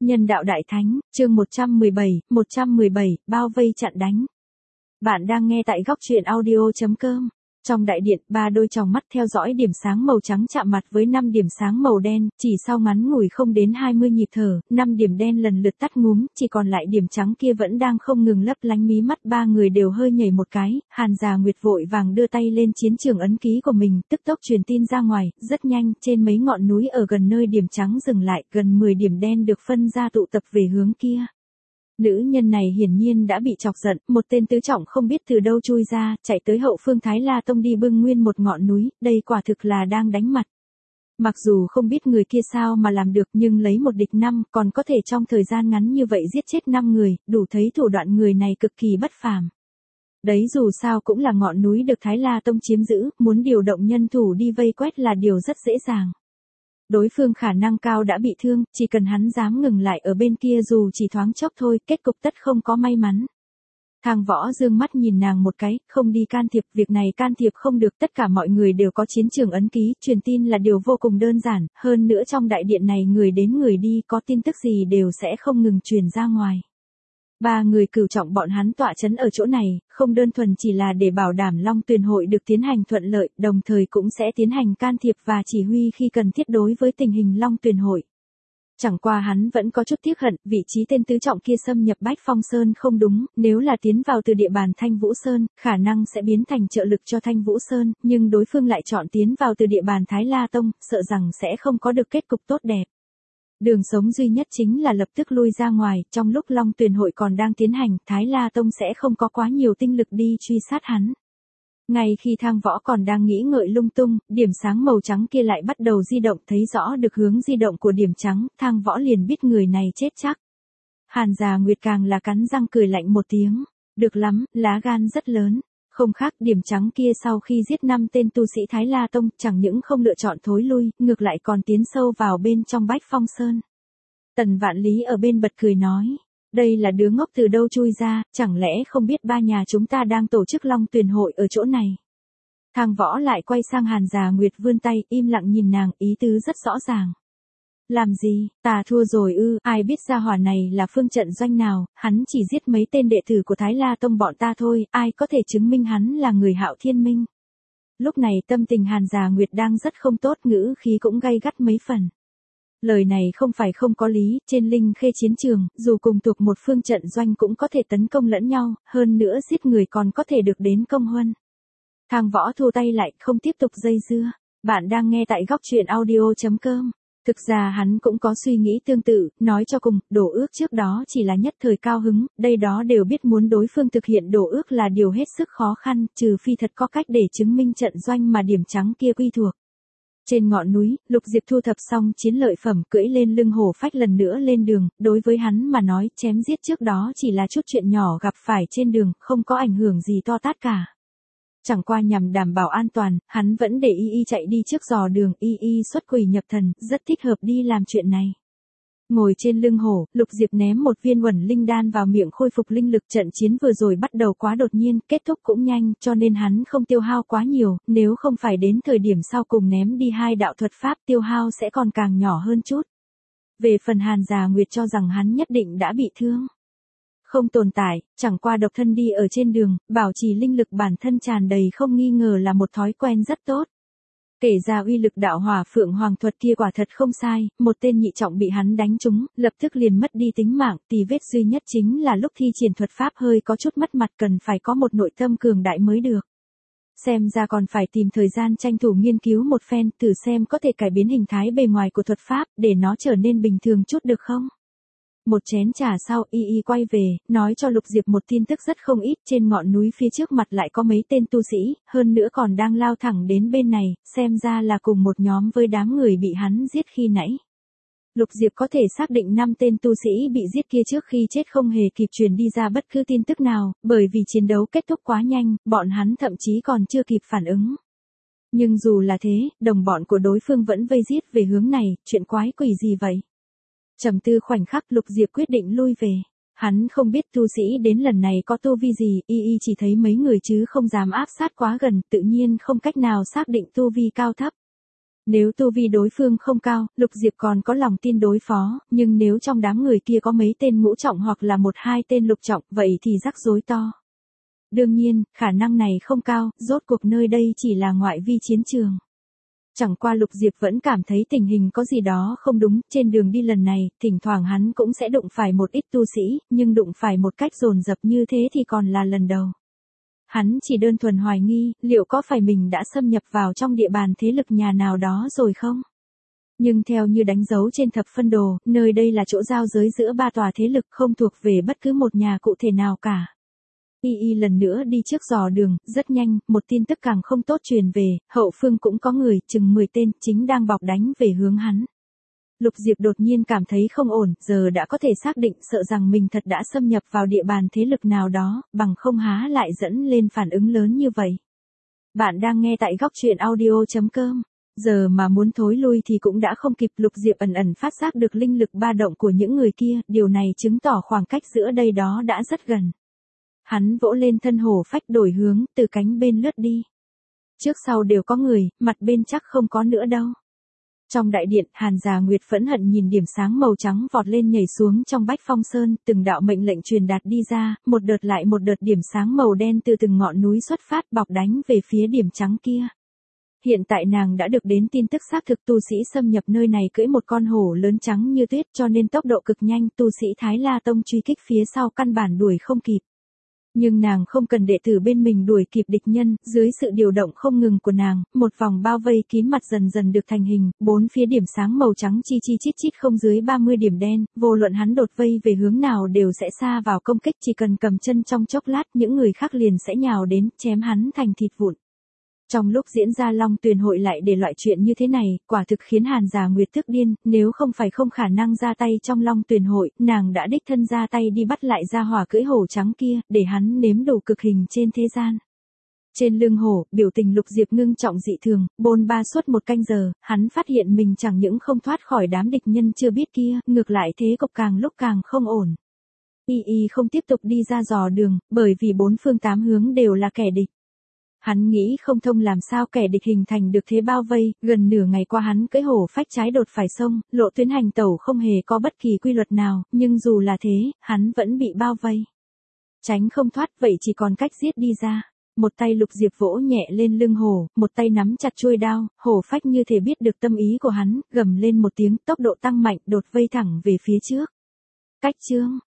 Nhân đạo đại thánh, chương 117, bao vây chặn đánh. Bạn đang nghe tại góc truyện audio.com. Trong đại điện, ba đôi tròng mắt theo dõi điểm sáng màu trắng chạm mặt với 5 điểm sáng màu đen, chỉ sau ngắn ngủi không đến 20 nhịp thở, 5 điểm đen lần lượt tắt ngúm, chỉ còn lại điểm trắng kia vẫn đang không ngừng lấp lánh mí mắt. Ba người đều hơi nhảy một cái, Hàn Già Nguyệt vội vàng đưa tay lên chiến trường ấn ký của mình, tức tốc truyền tin ra ngoài, rất nhanh, trên mấy ngọn núi ở gần nơi điểm trắng dừng lại, gần 10 điểm đen được phân ra tụ tập về hướng kia. Nữ nhân này hiển nhiên đã bị chọc giận, một tên tứ trọng không biết từ đâu chui ra, chạy tới hậu phương Thái La Tông đi bưng nguyên một ngọn núi, đây quả thực là đang đánh mặt. Mặc dù không biết người kia sao mà làm được nhưng lấy một địch 5, còn có thể trong thời gian ngắn như vậy giết chết 5 người, đủ thấy thủ đoạn người này cực kỳ bất phàm. Đấy dù sao cũng là ngọn núi được Thái La Tông chiếm giữ, muốn điều động nhân thủ đi vây quét là điều rất dễ dàng. Đối phương khả năng cao đã bị thương, chỉ cần hắn dám ngừng lại ở bên kia dù chỉ thoáng chốc thôi, kết cục tất không có may mắn. Thang Võ dương mắt nhìn nàng một cái, không đi can thiệp, việc này can thiệp không được, tất cả mọi người đều có chiến trường ấn ký, truyền tin là điều vô cùng đơn giản, hơn nữa trong đại điện này người đến người đi, có tin tức gì đều sẽ không ngừng truyền ra ngoài. Ba người cửu trọng bọn hắn tọa chấn ở chỗ này, không đơn thuần chỉ là để bảo đảm Long Tuyền hội được tiến hành thuận lợi, đồng thời cũng sẽ tiến hành can thiệp và chỉ huy khi cần thiết đối với tình hình Long Tuyền hội. Chẳng qua hắn vẫn có chút tiếc hận, vị trí tên tứ trọng kia xâm nhập Bách Phong Sơn không đúng, nếu là tiến vào từ địa bàn Thanh Vũ Sơn, khả năng sẽ biến thành trợ lực cho Thanh Vũ Sơn, nhưng đối phương lại chọn tiến vào từ địa bàn Thái La Tông, sợ rằng sẽ không có được kết cục tốt đẹp. Đường sống duy nhất chính là lập tức lui ra ngoài, trong lúc Long Tuyền hội còn đang tiến hành, Thái La Tông sẽ không có quá nhiều tinh lực đi truy sát hắn. Ngay khi Thang Võ còn đang nghĩ ngợi lung tung, điểm sáng màu trắng kia lại bắt đầu di động, thấy rõ được hướng di động của điểm trắng, Thang Võ liền biết người này chết chắc. Hàn Già Nguyệt càng là cắn răng cười lạnh một tiếng, được lắm, lá gan rất lớn. Không khác, điểm trắng kia sau khi giết 5 tên tu sĩ Thái La Tông, chẳng những không lựa chọn thối lui, ngược lại còn tiến sâu vào bên trong Bách Phong Sơn. Tần Vạn Lý ở bên bật cười nói, đây là đứa ngốc từ đâu chui ra, chẳng lẽ không biết ba nhà chúng ta đang tổ chức Long Tuyền hội ở chỗ này. Thang Võ lại quay sang Hàn Già Nguyệt vươn tay, im lặng nhìn nàng, ý tứ rất rõ ràng. Làm gì, ta thua rồi ư, ai biết gia hỏa này là phương trận doanh nào, hắn chỉ giết mấy tên đệ tử của Thái La Tông bọn ta thôi, ai có thể chứng minh hắn là người Hạo Thiên Minh. Lúc này tâm tình Hàn Già Nguyệt đang rất không tốt, ngữ khí cũng gay gắt mấy phần. Lời này không phải không có lý, trên Linh Khê chiến trường, dù cùng thuộc một phương trận doanh cũng có thể tấn công lẫn nhau, hơn nữa giết người còn có thể được đến công huân. Thang Võ thu tay lại, không tiếp tục dây dưa. Bạn đang nghe tại góc truyện audio.com. Thực ra hắn cũng có suy nghĩ tương tự, nói cho cùng, đổ ước trước đó chỉ là nhất thời cao hứng, đây đó đều biết muốn đối phương thực hiện đổ ước là điều hết sức khó khăn, trừ phi thật có cách để chứng minh trận doanh mà điểm trắng kia quy thuộc. Trên ngọn núi, Lục Diệp thu thập xong chiến lợi phẩm, cưỡi lên lưng hổ phách lần nữa lên đường, đối với hắn mà nói, chém giết trước đó chỉ là chút chuyện nhỏ gặp phải trên đường, không có ảnh hưởng gì to tát cả. Chẳng qua nhằm đảm bảo an toàn, hắn vẫn để Y chạy đi trước dò đường, Y xuất quỷ nhập thần, rất thích hợp đi làm chuyện này. Ngồi trên lưng hổ, Lục Diệp ném một viên uẩn linh đan vào miệng khôi phục linh lực, trận chiến vừa rồi bắt đầu quá đột nhiên, kết thúc cũng nhanh, cho nên hắn không tiêu hao quá nhiều, nếu không phải đến thời điểm sau cùng ném đi 2 đạo thuật pháp tiêu hao sẽ còn càng nhỏ hơn chút. Về phần Hàn Già Nguyệt cho rằng hắn nhất định đã bị thương. Không tồn tại, chẳng qua độc thân đi ở trên đường, bảo trì linh lực bản thân tràn đầy không nghi ngờ là một thói quen rất tốt. Kể ra uy lực đạo hỏa phượng hoàng thuật kia quả thật không sai, một tên nhị trọng bị hắn đánh trúng, lập tức liền mất đi tính mạng, tì vết duy nhất chính là lúc thi triển thuật pháp hơi có chút mất mặt, cần phải có một nội tâm cường đại mới được. Xem ra còn phải tìm thời gian tranh thủ nghiên cứu một phen, thử xem có thể cải biến hình thái bề ngoài của thuật pháp, để nó trở nên bình thường chút được không? Một chén trà sau, Y quay về, nói cho Lục Diệp một tin tức rất không ít, trên ngọn núi phía trước mặt lại có mấy tên tu sĩ, hơn nữa còn đang lao thẳng đến bên này, xem ra là cùng một nhóm với đám người bị hắn giết khi nãy. Lục Diệp có thể xác định 5 tên tu sĩ bị giết kia trước khi chết không hề kịp truyền đi ra bất cứ tin tức nào, bởi vì chiến đấu kết thúc quá nhanh, bọn hắn thậm chí còn chưa kịp phản ứng. Nhưng dù là thế, đồng bọn của đối phương vẫn vây giết về hướng này, chuyện quái quỷ gì vậy? Trầm tư khoảnh khắc, Lục Diệp quyết định lui về. Hắn không biết tu sĩ đến lần này có tu vi gì, Y chỉ thấy mấy người chứ không dám áp sát quá gần, tự nhiên không cách nào xác định tu vi cao thấp. Nếu tu vi đối phương không cao, Lục Diệp còn có lòng tin đối phó, nhưng nếu trong đám người kia có mấy tên ngũ trọng hoặc là một hai tên lục trọng, vậy thì rắc rối to. Đương nhiên, khả năng này không cao, rốt cuộc nơi đây chỉ là ngoại vi chiến trường. Chẳng qua Lục Diệp vẫn cảm thấy tình hình có gì đó không đúng, trên đường đi lần này, thỉnh thoảng hắn cũng sẽ đụng phải một ít tu sĩ, nhưng đụng phải một cách dồn dập như thế thì còn là lần đầu. Hắn chỉ đơn thuần hoài nghi, liệu có phải mình đã xâm nhập vào trong địa bàn thế lực nhà nào đó rồi không? Nhưng theo như đánh dấu trên thập phân đồ, nơi đây là chỗ giao giới giữa ba tòa thế lực không thuộc về bất cứ một nhà cụ thể nào cả. Y lần nữa đi trước dò đường, rất nhanh, một tin tức càng không tốt truyền về, hậu phương cũng có người, chừng 10 tên, chính đang bọc đánh về hướng hắn. Lục Diệp đột nhiên cảm thấy không ổn, giờ đã có thể xác định sợ rằng mình thật đã xâm nhập vào địa bàn thế lực nào đó, bằng không há lại dẫn lên phản ứng lớn như vậy. Bạn đang nghe tại góc truyện audio.com. Giờ mà muốn thối lui thì cũng đã không kịp. Lục Diệp ẩn ẩn phát giác được linh lực ba động của những người kia, điều này chứng tỏ khoảng cách giữa đây đó đã rất gần. Hắn vỗ lên thân hổ phách đổi hướng, từ cánh bên lướt đi. Trước sau đều có người, mặt bên chắc không có nữa đâu. Trong đại điện, Hàn Già Nguyệt phẫn hận nhìn điểm sáng màu trắng vọt lên nhảy xuống trong Bách Phong Sơn, từng đạo mệnh lệnh truyền đạt đi ra, một đợt lại một đợt điểm sáng màu đen từ từng ngọn núi xuất phát bọc đánh về phía điểm trắng kia. Hiện tại nàng đã được đến tin tức xác thực tu sĩ xâm nhập nơi này cưỡi một con hổ lớn trắng như tuyết cho nên tốc độ cực nhanh, tu sĩ Thái La Tông truy kích phía sau căn bản đuổi không kịp. Nhưng nàng không cần đệ tử bên mình đuổi kịp địch nhân, dưới sự điều động không ngừng của nàng, một vòng bao vây kín mặt dần dần được thành hình, bốn phía điểm sáng màu trắng chi chi chít chít không dưới 30 điểm đen, vô luận hắn đột vây về hướng nào đều sẽ xa vào công kích, chỉ cần cầm chân trong chốc lát những người khác liền sẽ nhào đến, chém hắn thành thịt vụn. Trong lúc diễn ra Long Tuyền hội lại để loại chuyện như thế này, quả thực khiến Hàn Già Nguyệt tức điên, nếu không phải không khả năng ra tay trong Long Tuyền hội, nàng đã đích thân ra tay đi bắt lại ra hỏa cưỡi hổ trắng kia, để hắn nếm đủ cực hình trên thế gian. Trên lưng hổ, biểu tình Lục Diệp ngưng trọng dị thường, bôn ba suốt một canh giờ, hắn phát hiện mình chẳng những không thoát khỏi đám địch nhân chưa biết kia, ngược lại thế cục càng lúc càng không ổn. Y không tiếp tục đi ra dò đường, bởi vì bốn phương tám hướng đều là kẻ địch. Hắn nghĩ không thông làm sao kẻ địch hình thành được thế bao vây, gần nửa ngày qua hắn cưỡi hổ phách trái đột phải sông, lộ tuyến hành tẩu không hề có bất kỳ quy luật nào, nhưng dù là thế, hắn vẫn bị bao vây. Tránh không thoát vậy chỉ còn cách giết đi ra. Một tay Lục Diệp vỗ nhẹ lên lưng hổ, một tay nắm chặt chuôi đao, hổ phách như thể biết được tâm ý của hắn, gầm lên một tiếng, tốc độ tăng mạnh, đột vây thẳng về phía trước. Cách chương